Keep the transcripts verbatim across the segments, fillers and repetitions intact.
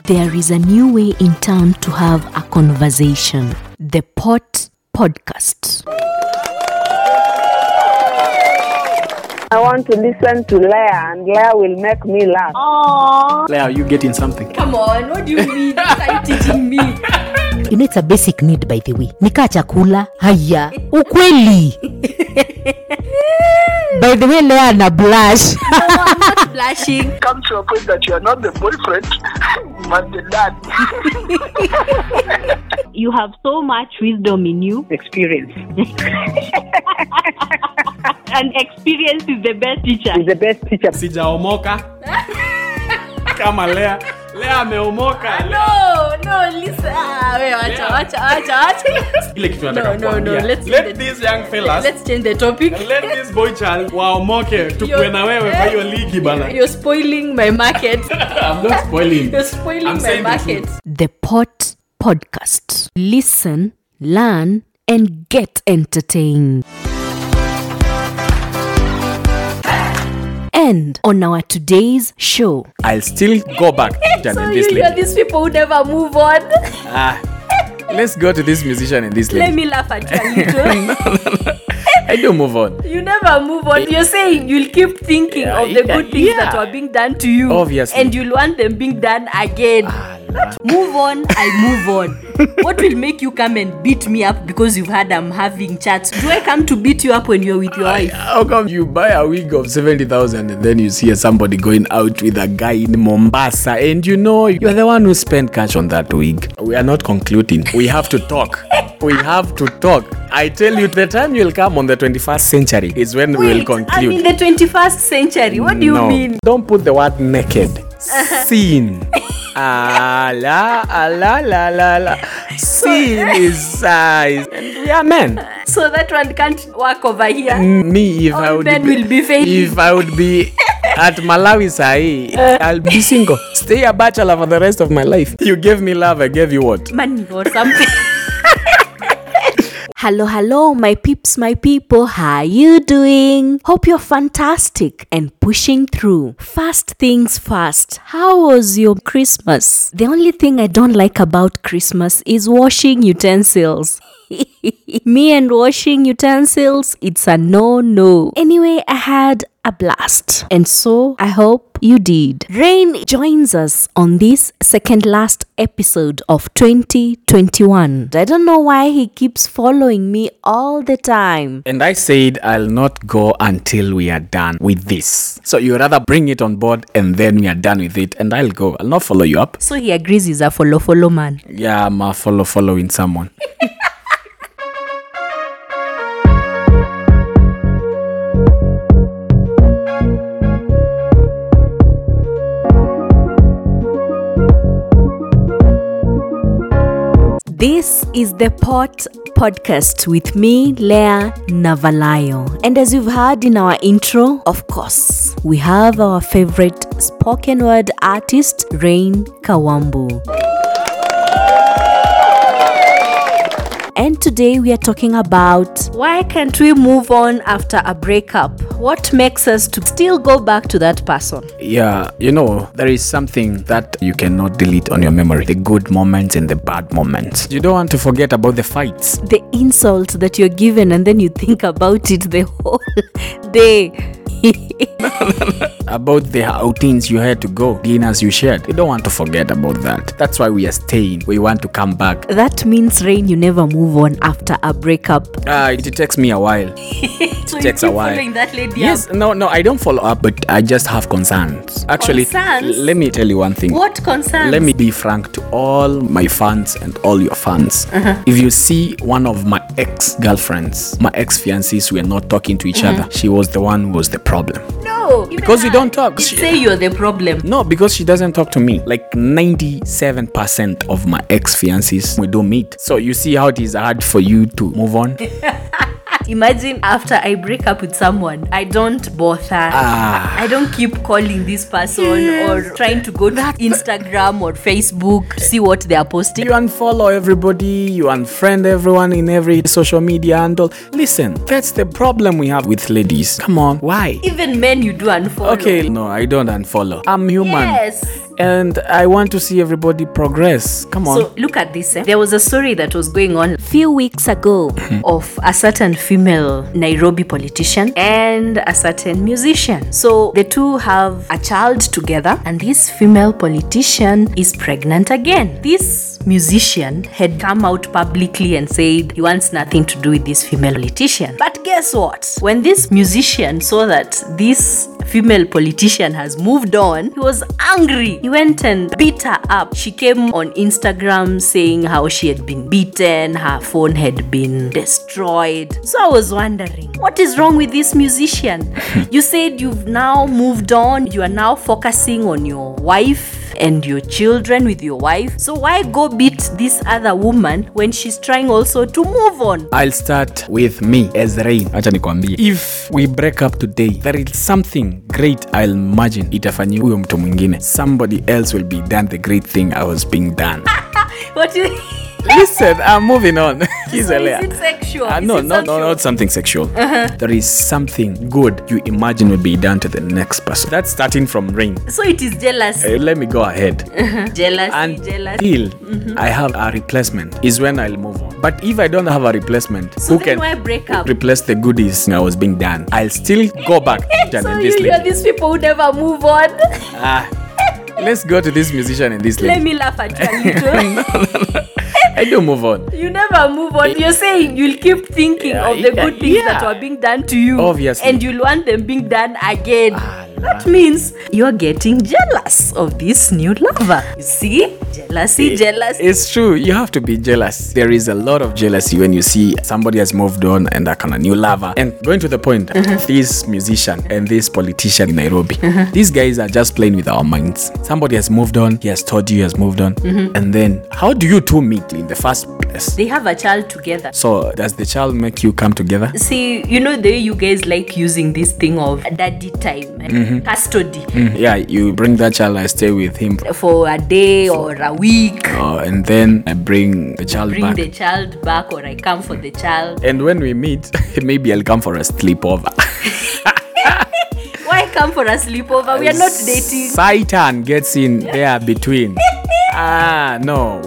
There is a new way in town to have a conversation. The Pot Podcast. I want to listen to Leah, and Leah will make me laugh. Aww. Leah, are you getting something? Come on, what do you mean? Start teaching me. You know, it's a basic need, by the way. Nika chakula, haya, ukweli. By the way, Leah na blush. No, I'm not blushing. Come to a point that you are not the boyfriend, but the dad. You have so much wisdom in you. Experience. And experience is the best teacher. Is the best teacher. Sijaomoka. Kama Leah. Leah ameomoka. No, no, listen. Ah, wait, wacha, wacha, wacha, wacha. Ile kitu nataka No, no, no, kuambia. let's Let change the- these young fellas, Let's change the topic. let this boy child waomoke tukue You're- na wewe kwa hiyo ligi bana. You're spoiling my market. I'm not spoiling. You're spoiling I'm my saying the market. truth. The Pot Podcast. Listen, learn, and get entertained. And on our today's show, I'll still go back to So this you, you're lady. these people who never move on. Ah, let's go to this musician and this Let lady. me laugh at you a little. I do move on. You never move on. You're saying you'll keep thinking Yeah, of the yeah, good things yeah. that were being done to you. Obviously. And you'll want them being done again. Move on, I move on. What will make you come and beat me up because you've heard I'm having chats? Do I come to beat you up when you're with your wife? How come you buy a wig of seventy thousand and then you see somebody going out with a guy in Mombasa and you know you're the one who spent cash on that wig? We are not concluding. We have to talk. We have to talk. I tell you, the time you'll come on the twenty-first century is when we will Wait, conclude. I'm in the twenty-first century. What do you no, mean? Don't put the word naked. Seen. Ah, la, ah, la, la, la, la. Seen is size. And we are men. So that one can't work over here. Me, if All I would men be, will be failing. if I would be at Malawi Sai, I'll be single. Stay a bachelor for the rest of my life. You gave me love, I gave you what? Money or something. hello, hello, my peeps, my people, how you doing? Hope you're fantastic and pushing through. First things first, how was your Christmas? The only thing I don't like about Christmas is washing utensils. Me and washing utensils, it's a no-no. Anyway, I had a blast, and so I hope you did. Rain joins us on this second last episode of twenty twenty-one. I don't know why he keeps following me all the time. And I said I'll not go until we are done with this. So you rather bring it on board and then we are done with it and I'll go. I'll not follow you up. So he agrees he's a follow-follow man. Yeah, I'm a follow following someone. This is the Pot Podcast with me, Leah Navalayo. And as you've heard in our intro, of course, we have our favorite spoken word artist, Rain Kawambu. And today we are talking about why can't we move on after a breakup? What makes us to still go back to that person? Yeah, you know, there is something that you cannot delete on your memory. The good moments and the bad moments. You don't want to forget about the fights. The insult that you're given and then you think about it the whole day. About the outings you had to go, dinners you shared. You don't want to forget about that. That's why we are staying. We want to come back. That means, Rain, you never move on after a breakup. Uh, it takes me a while. So Takes you a keep while. following that lady Yes, up. no, no, I don't follow up, but I just have concerns. Actually, Concerns? l- let me tell you one thing. What concerns? Let me be frank to all my fans and all your fans. Uh-huh. If you see one of my ex-girlfriends, my ex-fiancés were not talking to each Uh-huh. other, she was the one who was the problem. No. even Because you I- don't talk. You She- say you're the problem. No, because she doesn't talk to me. Like ninety-seven percent of my ex-fiancés, we don't meet. So you see how it is hard for you to move on? Imagine after I break up with someone, I don't bother. Ah. I don't keep calling this person or trying to go to Instagram or Facebook to see what they are posting. You unfollow everybody, you unfriend everyone in every social media handle. Listen, that's the problem we have with ladies. Come on, why? Even men you do unfollow. Okay, no, I don't unfollow. I'm human. Yes. and I want to see everybody progress. Come on. So look at this. Eh? There was a story that was going on a few weeks ago of a certain female Nairobi politician and a certain musician. So the two have a child together, and this female politician is pregnant again. This musician had come out publicly and said he wants nothing to do with this female politician. But guess what? When this musician saw that this female politician has moved on, he was angry. He went and beat her up. She came on Instagram saying how she had been beaten, her phone had been destroyed. So I was wondering, what is wrong with this musician? You said you've now moved on, you are now focusing on your wife and your children with your wife. So why go beat this other woman when she's trying also to move on? I'll start with me as Rain. Acha nikwambie. If we break up today, there is something great I'll imagine itafanyiwa huyo mtu mwingine. Somebody else will be done the great thing I was being done. What do you Listen, I'm moving on. He's So a is it sexual? Uh, Is no, it no, no, sexual? not something sexual. Uh-huh. There is something good you imagine will be done to the next person. That's starting from Rain. So it is jealousy. Uh, let me go ahead. Jealousy, And jealousy. till I have a replacement is when I'll move on. But if I don't have a replacement, So who then can why break up? replace the goodies I was being done? I'll still go back and So this you, you're lady. these people who never move on. Ah, let's go to this musician and this lady. Let me laugh at you a little. I do move on. You never move on. You're saying you'll keep thinking Yeah, of the yeah, good things yeah. that were being done to you. Obviously. And you'll want them being done again. Ah, That means you're getting jealous of this new lover. You see? Jealousy, jealousy. It's true. You have to be jealous. There is a lot of jealousy when you see somebody has moved on and a kind of new lover. And going to the point, this musician and this politician in Nairobi, these guys are just playing with our minds. Somebody has moved on. He has told you he has moved on. And then how do you two meet in the first place? They have a child together. So does the child make you come together? See, you know the way you guys like using this thing of daddy time, eh? Custody, Yeah, you bring that child, I stay with him. for a day or a week. Uh, and then I bring the child Bring back. the child back, or I come for the child. And when we meet, maybe I'll come for a sleepover. Why come for a sleepover? We are not dating. Satan gets in there between. Ah, no.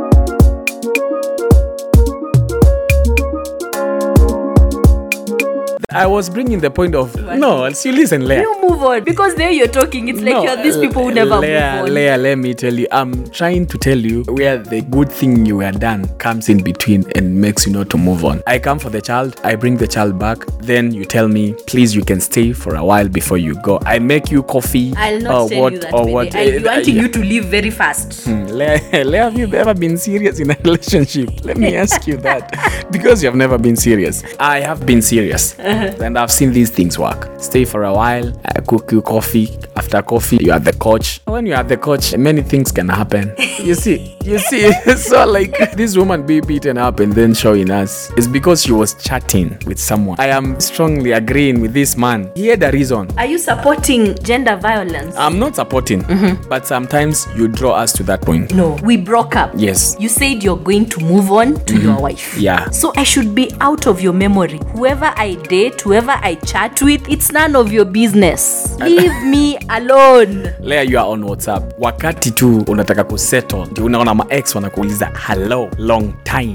I was bringing the point of no. You listen, Leah. You move on, because there you're talking. It's like No, you're these people who never Leah, move on. Leah, let me tell you, I'm trying to tell you where the good thing you were done comes in between and makes you not to move on. I come for the child, I bring the child back, then you tell me, please, you can stay for a while before you go. I make you coffee. I'll not or tell what, you that. or Bede. what. I'll be uh, wanting yeah. you to leave very fast. Leah, Leah, have you ever been serious in a relationship? Let me ask you that. Because you have never been serious. I have been serious. And I've seen these things work. Stay for a while, I cook you coffee. After coffee, you are the coach. When you are the coach, many things can happen. You see, you see. So like this woman be beaten up and then showing us is because she was chatting with someone. I am strongly agreeing with this man. He had a reason. Are you supporting gender violence? I'm not supporting, but sometimes you draw us to that point. No, we broke up. Yes. You said you're going to move on to your wife. Yeah. So I should be out of your memory. Whoever I date, whoever I chat with, it's none of your business. Leave me alone. Leah, you are on WhatsApp. Wakati tu unataka kusettle, ndio unaona ma ex wanakuuliza hello, long time.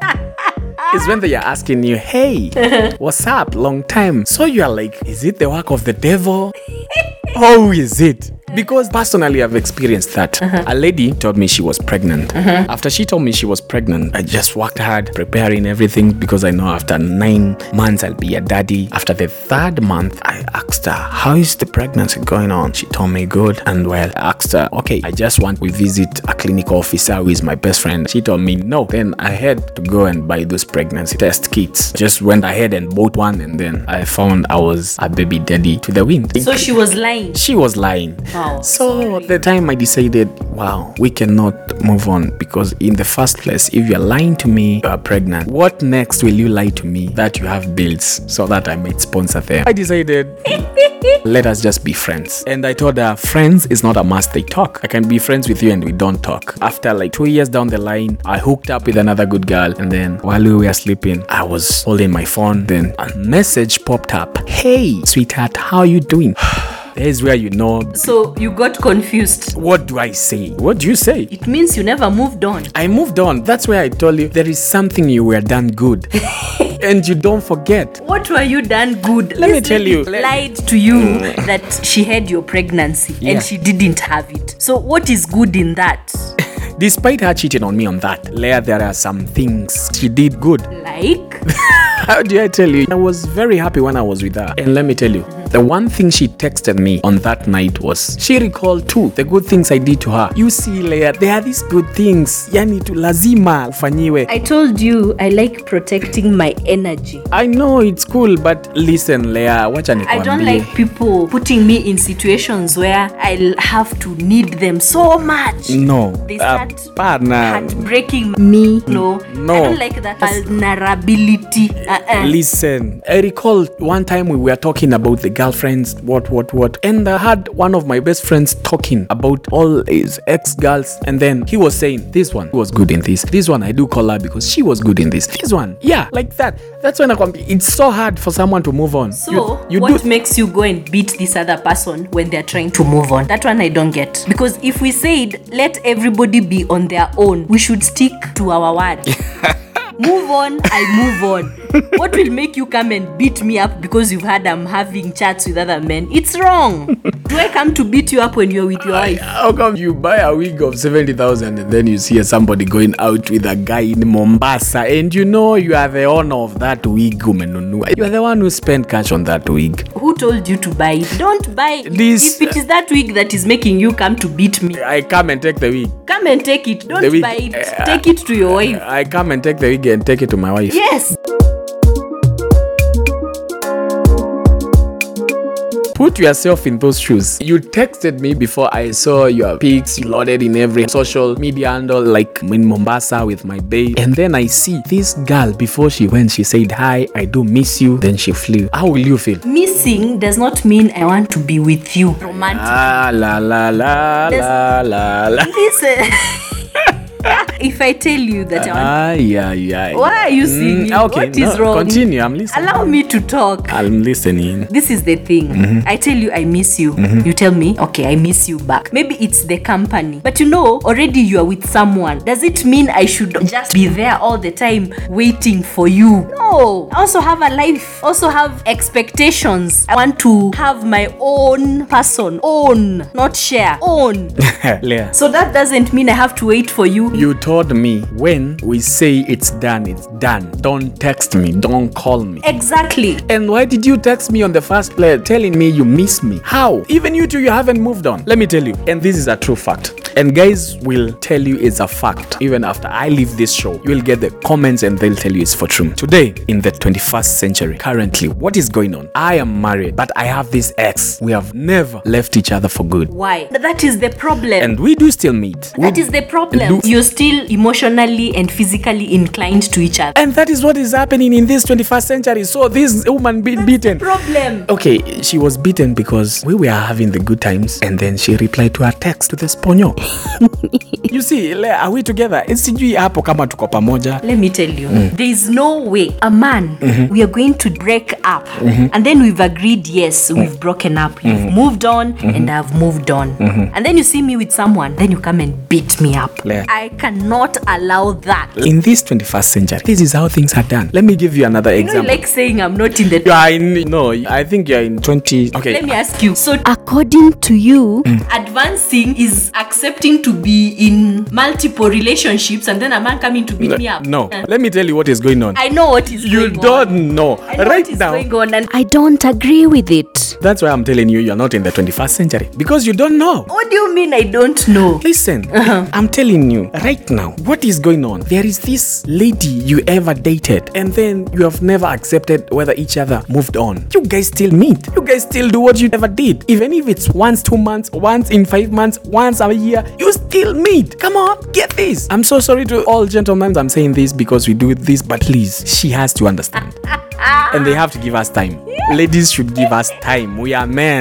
Is when they are asking you, hey, what's up, long time. So you are like, is it the work of the devil? How is it? Because personally, I've experienced that. Uh-huh. A lady told me she was pregnant. Uh-huh. After she told me she was pregnant, I just worked hard preparing everything because I know after nine months I'll be a daddy. After the third month, I asked her, how is the pregnancy going on? She told me good and well. I asked her, okay, I just want we visit a clinical officer who is my best friend. She told me no. Then I had to go and buy those pregnancy test kits. Just went ahead and bought one, and then I found I was a baby daddy to the wind. So she was lying. She was lying. Oh, so sorry. at the time I decided, wow, we cannot move on, because in the first place, if you're lying to me, you are pregnant. What next will you lie to me that you have bills so that I might sponsor them? I decided, let us just be friends. And I told her, friends is not a must, they talk. I can be friends with you and we don't talk. After like two years down the line, I hooked up with another good girl, and then while we were sleeping, I was holding my phone, then a message popped up. Hey, sweetheart, how are you doing? There's where you know. So you got confused. What do I say? What do you say? It means you never moved on. I moved on. That's where I told you there is something you were done good. And you don't forget. What were you done good? Let me This tell lady you. lied to you that she had your pregnancy Yeah. and she didn't have it. So what is good in that? Despite her cheating on me on that, Leah, there are some things she did good. Like? How do I tell you? I was very happy when I was with her. And let me tell you, the one thing she texted me on that night was, she recalled too the good things I did to her. You see, Leah, there are these good things. Yani tu lazima ufanyiwe. I told you I like protecting my energy. I know it's cool, but listen, Leah, wacha nikwambie. I don't like people putting me in situations where I'll have to need them so much. No. They start Hapana. heartbreaking me. No. No. I don't like that vulnerability. Uh-uh. Listen, I recall one time we were talking about the girlfriends, what, what, what. And I had one of my best friends talking about all his ex-girls. And then he was saying, this one was good in this. This one I do call her because she was good in this. This one, yeah, like that. That's when I come. It's so hard for someone to move on. So, you, you what do, makes you go and beat this other person when they're trying to move on? That one I don't get. Because if we said, let everybody be on their own, we should stick to our word. Move on, I move on. What will make you come and beat me up because you've heard I'm having chats with other men? It's wrong. Do I come to beat you up when you're with your wife? How come you buy a wig of seventy thousand and then you see somebody going out with a guy in Mombasa and you know you are the owner of that wig? Umenunua. You are the one who spent cash on that wig. Who told you to buy it? Don't buy it. This- If it is that wig that is making you come to beat me, I come and take the wig. come and take it. Don't The wig- buy it. uh, Take it to your wife. I come and take the wig and take it to my wife. Yes. Put yourself in those shoes. You texted me before I saw your pics loaded in every social media handle, like in Mombasa with my babe. And then I see this girl before she went, she said, hi, I do miss you. Then she flew. How will you feel? Missing does not mean I want to be with you. Romantic. Ah, la la la la la la. Listen. If I tell you that I want, Ah, yeah, yeah. why are you singing? Mm, okay, What is no, wrong? Continue. I'm listening. Allow me to talk. I'm listening. This is the thing. I tell you I miss you. You tell me, okay, I miss you back. Maybe it's the company. But you know, already you are with someone. Does it mean I should just be there all the time waiting for you? No. I also have a life. Also have expectations. I want to have my own person. Own. Not share. Own. Leah, So that doesn't mean I have to wait for you. you told me when we say it's done, it's done. Don't text me. Don't call me. Exactly. And why did you text me on the first place telling me you miss me? How? Even you two, you haven't moved on. Let me tell you, and this is a true fact. And guys will tell you it's a fact. Even after I leave this show, you will get the comments and they'll tell you it's for true. Today, in the twenty-first century, currently, what is going on? I am married, but I have this ex. We have never left each other for good. Why? That is the problem. And we do still meet. That We- is the problem. Do- You're still emotionally and physically inclined to each other. And that is what is happening in this twenty-first century. So this woman being beaten. Problem. Okay, she was beaten because we were having the good times and then she replied to her text to the sponyo. You see, le, are we together? Sijui hapo kama tuko pamoja. Let me tell you, there is no way a man, we are going to break up and then we've agreed, yes, we've broken up. You've moved on and I've moved on. And then you see me with someone, then you come and beat me up. Le. I cannot allow that. In this twenty-first century, this is how things are done. Let me give you another You know, you example. like saying I'm not in the... You are in, no, I think you're in twenty. Okay. Let me ask you. So According to you, advancing is accepting to be in multiple relationships and then a man coming to beat me up? No, Uh, let me tell you what is going on. I know what is You going on. don't know. I know Right what is now, going on and I don't agree with it. that's why I'm telling you, you're not in the twenty-first century. Because you don't know. what do you mean I don't know? Listen, I'm telling you right now, what is going on? There is this lady you ever dated, and then you have never accepted whether each other moved on. You guys still meet. You guys still do what you never did. Even if it's once, two months, once in five months, once a year, you still meet. Come on, get this. I'm so sorry to all gentlemen. I'm saying this because we do this, but please, she has to understand. And they have to give us time. Ladies should give us time. We are men.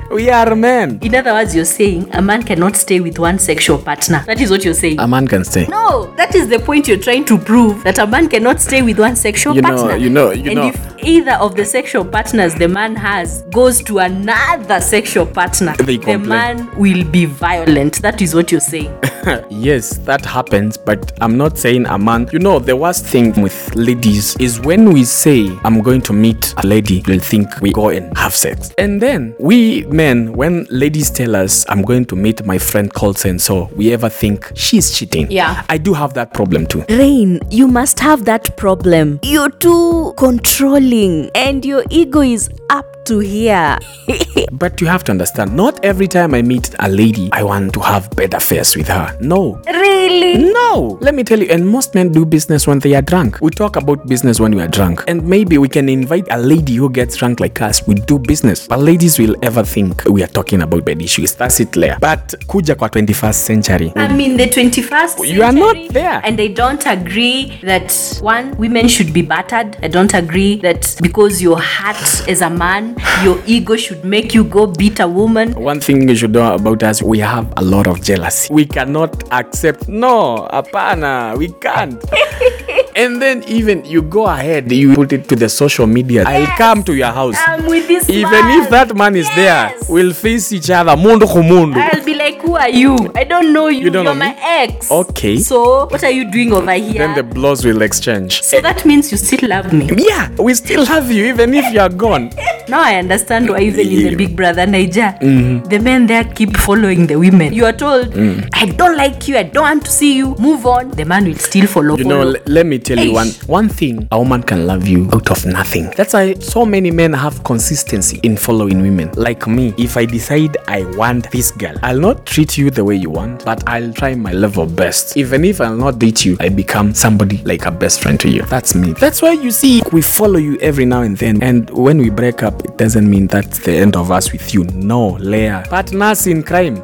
We are men. In other words, you're saying a man cannot stay with one sexual partner. That is what you're saying. A man can stay. No, that is the point you're trying to prove, that a man cannot stay with one sexual You know, partner. you know, you and know. if either of the sexual partners the man has goes to another sexual partner, They the complain. man will be violent. That is what you're saying. Yes, that happens, but I'm not saying a man. You know, the worst thing with ladies is when we say, I'm going to meet a lady, they'll think we go and have sex. And then we men, when ladies tell us, I'm going to meet my friend called so and so, we ever think she's cheating. Yeah. I do have that problem too. Rain, you must have that problem. You're too controlling and your ego is up to here. But you have to understand, not every time I meet a lady, I want to have bed affairs with her. No. Really? No. Let me tell you, and most men do business when they are drunk. We talk about business when we are drunk. And maybe we can invite a lady who gets drunk like us. We do business. But ladies will ever think we are talking about bed issues. That's it, Leah. But kuja kwa twenty-first century. I'm in the twenty-first century. You are not there. And I don't agree that, one, women should be battered. I don't agree that because you're hurt as a man, your ego should make you go beat a woman. One thing you should know about us, we have a lot of jealousy. We cannot accept, no, apana, we can't. And then even you go ahead, you put it to the social media. Yes. I'll come to your house. I'm with this Even man. if that man is Yes. there, we'll face each other. Mundu kumundu. I'll be like, who are you? I don't know you. You don't You're know my me? ex. Okay. So what are you doing over here? Then the blows will exchange. So that means you still love me. Yeah, we still have you even if you are gone. Now I understand why even in the Yeah. Big Brother Niger, the men there keep following the women. You are told, I don't like you, I don't want to see you, move on. The man will still follow. You know, follow. l- let me tell you Eish. one one thing. A woman can love you out of nothing. That's why so many men have consistency in following women. Like me, if I decide I want this girl, I'll not treat you the way you want, but I'll try my level best. Even if I'll not date you, I become somebody like a best friend to you. That's me. That's why you see we follow you every now and then. And when we break up, it doesn't mean that's the end of us with you. No, Leah. Partners in crime.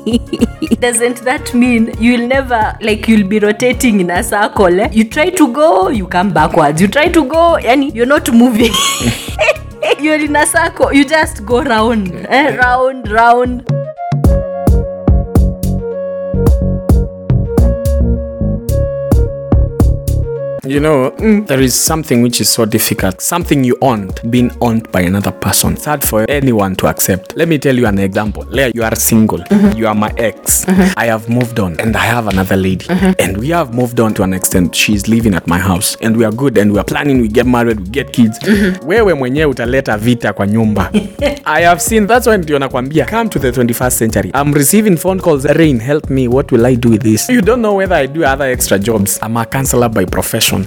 Doesn't that mean you'll never, like, you'll be rotating in a circle? Eh? You try to go, you come backwards. You try to go, and you're not moving. You're in a circle. You just go round, eh? round, round. You know, mm, there is something which is so difficult. Something you owned, being owned by another person. It's hard for anyone to accept. Let me tell you an example. Leah, you are single. Mm-hmm. You are my ex. Mm-hmm. I have moved on and I have another lady. Mm-hmm. And we have moved on to an extent. She's living at my house. And we are good and we are planning, we get married, we get kids. Mm-hmm. Wewe mwenyewe utaleta vita kwa nyumba. I have seen, that's why ndio nakwambia, come to the twenty-first century. I'm receiving phone calls, Rain, help me, what will I do with this? You don't know whether I do other extra jobs. I'm a counselor by profession.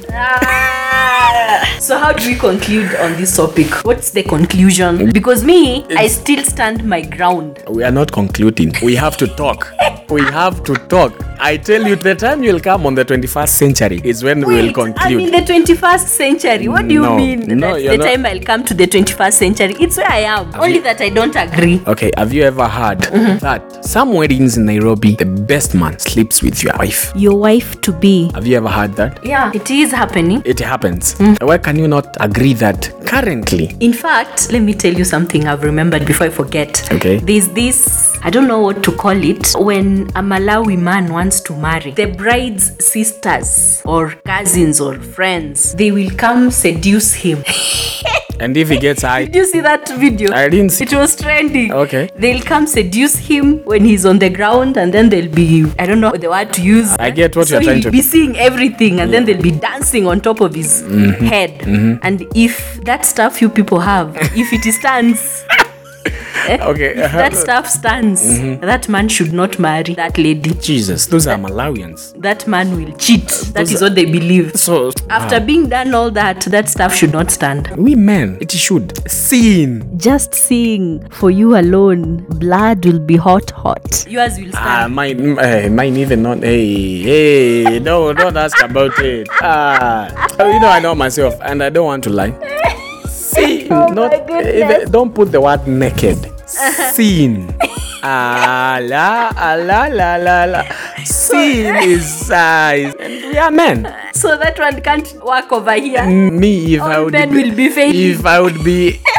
Ah. So how do we conclude on this topic? What's the conclusion? Because me, I still stand my ground. We are not concluding. We have to talk. We have to talk. I tell you, the time you'll come on the twenty-first century is when we will Wait, conclude. I'm in the twenty-first century. What do you No, mean? no, that you're the not. time I'll come to the twenty-first century. It's where I am. Only you- that I don't agree. Okay, have you ever heard that some weddings in Nairobi, the best man sleeps with your wife? Your wife to be. Have you ever heard that? Yeah, it is happening. It happens. Why can you not agree that currently? In fact, let me tell you something I've remembered before I forget. Okay. There's this, I don't know what to call it, when a Malawi man wants to marry, the bride's sisters or cousins or friends, they will come seduce him. And if he gets high, Did you see that video? I didn't see. It was trending. Okay. They'll come seduce him when he's on the ground, and then they'll be, I don't know the word to use. I get what so you're trying he'll to- be seeing everything, and then they'll be dancing on top of his head. And if that stuff you people have, if it stands, eh, Okay. if that stuff stands, that man should not marry that lady. Jesus, those are Malawians. That man will cheat. That those is are- what they believe. So, After being done all that, that stuff should not stand. we men, it should. Sin. Just seeing for you alone, blood will be hot, hot. Yours will Ah, stand. mine, uh, mine even not. Hey, hey, no, don't ask about it. Ah, you know I know myself, and I don't want to lie. Sin, Oh not my goodness. even, don't put the word naked. Sin. Ah la ah, la la la la. Sin is size, and we are men. So that one can't work over here. Me, if I All would men be, will be failing. if I would be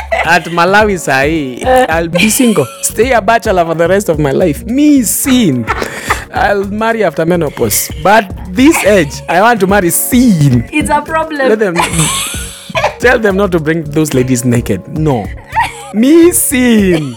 At Malawi sahi, I'll be single. Stay a bachelor for the rest of my life. Me sin. I'll marry after menopause. But this age, I want to marry sin. It's a problem. Let them tell them not to bring those ladies naked. No. Me sin.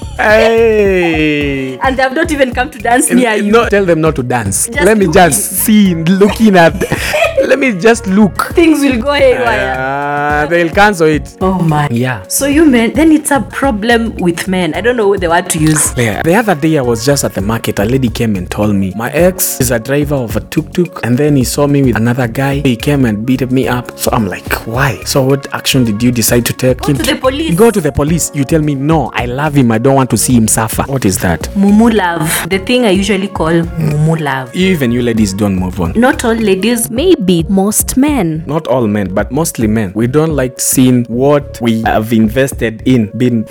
Hey. And they have not even come to dance near you. No, tell them not to dance. Just Let me looking. just see, looking at. Let me just look. Things will go haywire. Uh, they'll cancel it. Oh my. Yeah. So you men, then it's a problem with men. I don't know what the word to use. Yeah. The other day I was just at the market. A lady came and told me my ex is a driver of a tuk-tuk, and then he saw me with another guy. He came and beat me up. So I'm like, why? So what action did you decide to take Go him to the police. Go to the police. You tell me, no, I love him. I don't want to see him suffer. What is that? Mumu love. The thing I usually call mumu love. Even you ladies don't move on. Not all ladies. Maybe most men. Not all men, but mostly men. We don't like seeing what we have invested in being.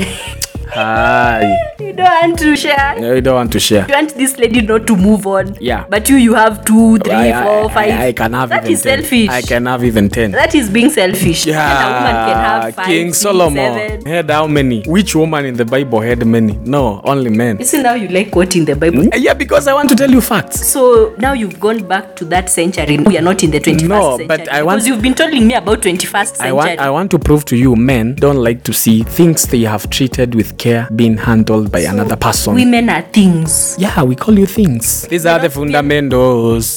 Hi. You don't want to share. No, you don't want to share. You want this lady not to move on. Yeah. But you, you have two, three, I, four, I, five. I, I can have That even is ten. selfish. I can have even ten. That is being selfish. Yeah, And a woman can have five, King six, Solomon seven. had how many? Which woman in the Bible had many? No, only men. You see now you like quoting the Bible. Yeah, because I want to tell you facts. So now you've gone back to that century. We are not in the twenty-first No, century. but I want- Because you've been telling me about twenty-first century. I want I want to prove to you men don't like to see things they have treated with care being handled by another person. Women are things. Yeah, we call you things. These are the fundamentals.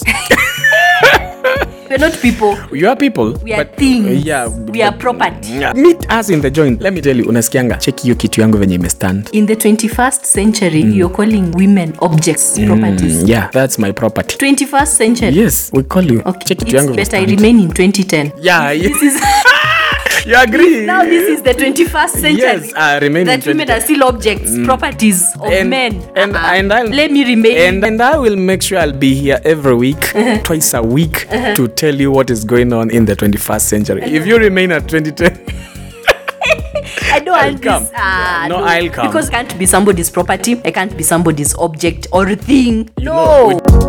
We're not people. You are people. We are but- things. Yeah. We are property. Yeah. Meet us in the joint. Let me tell you, unasikianga, check hiyo kitu yangu venye imestand. In the twenty-first century, you're calling women objects, properties. Mm, yeah, that's my property. twenty-first century. Yes, we call you. Okay, Check kitu it's yangu better I imestand. remain in twenty ten. Yeah, This yeah. is You agree? now this is the twenty-first century. Yes, I remain that in women twenty are still objects, properties of And- men. and- Uh-uh. and I'll- let me remain. And, and I will make sure I'll be here every week, twice a week, to tell you what is going on in the twenty-first century. If you remain at twenty ten, I don't I'll want come. this. Ah, No, I'll come. Because I can't be somebody's property. I can't be somebody's object or thing. know, No. we-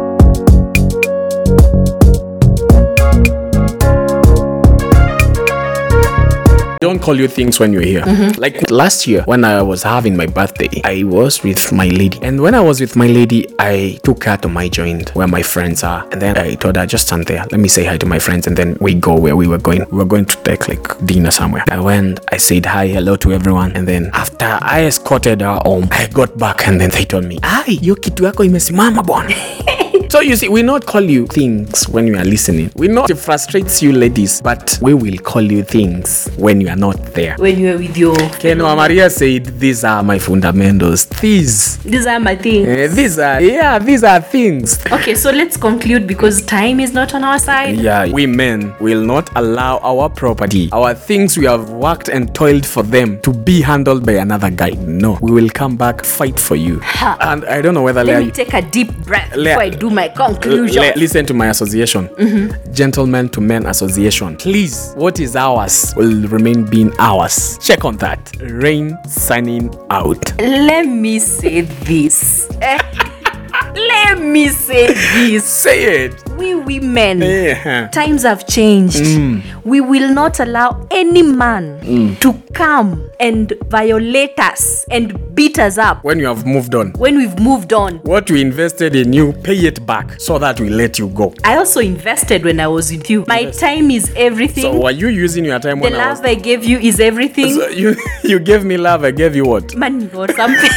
don't call you things when you're here. Like last year, when I was having my birthday, I was with my lady. And when I was with my lady, I took her to my joint where my friends are. And then I told her, just stand there. Let me say hi to my friends. And then we go where we were going. We were going to take like dinner somewhere. I went, I said hi, hello to everyone. And then after I escorted her home, I got back and then they told me, hi, yo kitu yako imesimama bwana. So you see, we not call you things when you are listening. We not it frustrates you ladies, but we will call you things when you are not there. When you are with your. Ken Maria said, these are my fundamentals. These, These are my things. eh, these are, yeah, these are things. Okay, so let's conclude because time is not on our side. Yeah, we men will not allow our property, our things we have worked and toiled for them to be handled by another guy. No, we will come back, fight for you. Ha. And I don't know whether Let Leah, me take a deep breath Lea- before I do my conclusion. Le- listen to my association, Gentlemen to Men Association. Please, what is ours will remain being ours. Check on that. Rain signing out. Let me say this. Eh, Let me say this. Say it. We women, Yeah. times have changed. We will not allow any man to come and violate us and beat us up When you have moved on, when we've moved on. what we invested in you, pay it back so that we let you go. I also invested when I was with you. My time is everything. So were you using your time the when I was? love I gave you is everything. So you you gave me love, I gave you what? Money or something.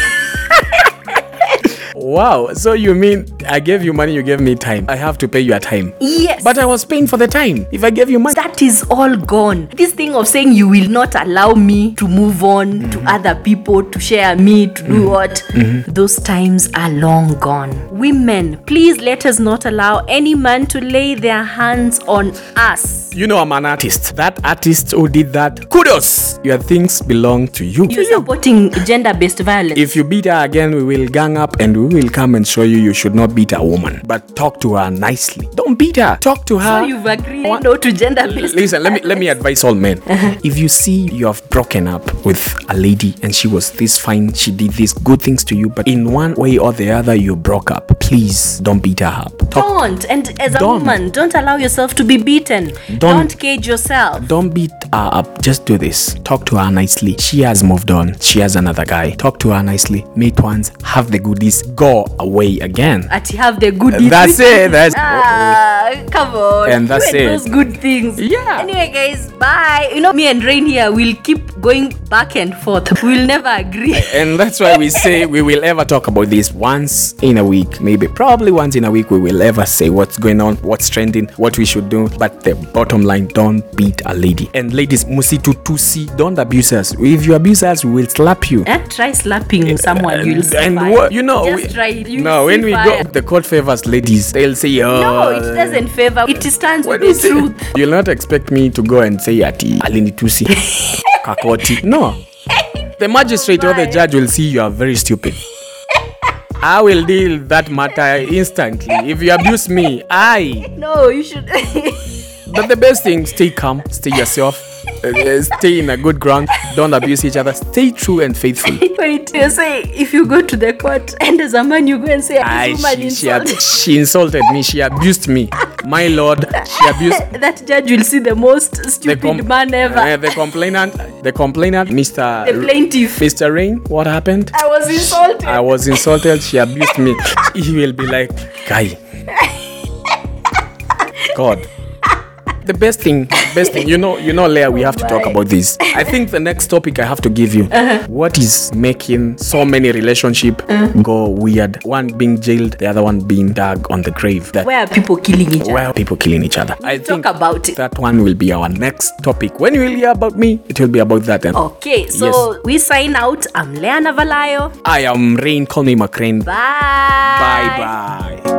Wow. So you mean I gave you money, you gave me time. I have to pay your time. Yes. But I was paying for the time. If I gave you money. that is all gone. This thing of saying you will not allow me to move on to other people, to share me, to do what, those times are long gone. Women, please let us not allow any man to lay their hands on us. You know I'm an artist. That artist who did that, kudos. Your things belong to you. You're supporting gender-based violence. If you beat her again, we will gang up and we will come and show you you should not beat a woman. But talk to her nicely. Don't beat her. Talk to her. so you've agreed no to gender-based Listen, let me let me advise all men. If you see you have broken up with a lady and she was this fine, she did these good things to you, but in one way or the other you broke up, please don't beat her up. Talk, Don't. And as a Don't. woman, don't allow yourself to be beaten. Don't, Don't. cage yourself. don't beat uh, uh, just do this. Talk to her nicely. She has moved on. She has another guy. Talk to her nicely. Meet once. Have the goodies. Go away again. At have the goodies. That's it. That's Ah, come on. And that's You it. Those good things. Yeah. Anyway, guys, bye. You know, me and Rain here will keep going back and forth. We'll never agree. And that's why we say we will ever talk about this once in a week. Maybe probably once in a week we will ever say what's going on, what's trending, what we should do. But the bottom line, don't beat a lady. And ladies, musitu tusi, don't abuse us. If you abuse us, we will slap you. Eh? Try slapping someone. You'll see And fire. what you know, Just we- try it. You'll no, when see we fire. go, the court favors ladies. They'll say, oh, No, it doesn't favor. It stands with What the is it? truth. You'll not expect me to go and say ati alini tusi kakoti. No. The magistrate or the judge will see you are very stupid. I will deal that matter instantly. If you abuse me, I. No, you should. But the best thing, stay calm, stay yourself, uh, stay in a good ground, don't abuse each other, stay true and faithful. Wait, you say if you go to the court and as a man you go and say I, this woman she, she, ab- insulted. she insulted me, she abused me. My lord, she abused That judge will see the most the stupid com- man ever. uh, the complainant, the complainant, Mister The plaintiff. Mister Rain, what happened? I was insulted. I was insulted, she abused me. He will be like, guy. God. The best thing, best thing, you know, you know, Leah, we have to talk about this. I think the next topic I have to give you, uh-huh. what is making so many relationship uh-huh. go weird? One being jailed, the other one being dug on the grave. That Where are people killing each other? where are people killing each other? I Talk think about it. that one will be our next topic. When you will hear about me, it will be about that. And Okay, so Yes. we sign out. I'm Leah Navalayo. I am Rain. Call me McRain. Bye. Bye bye.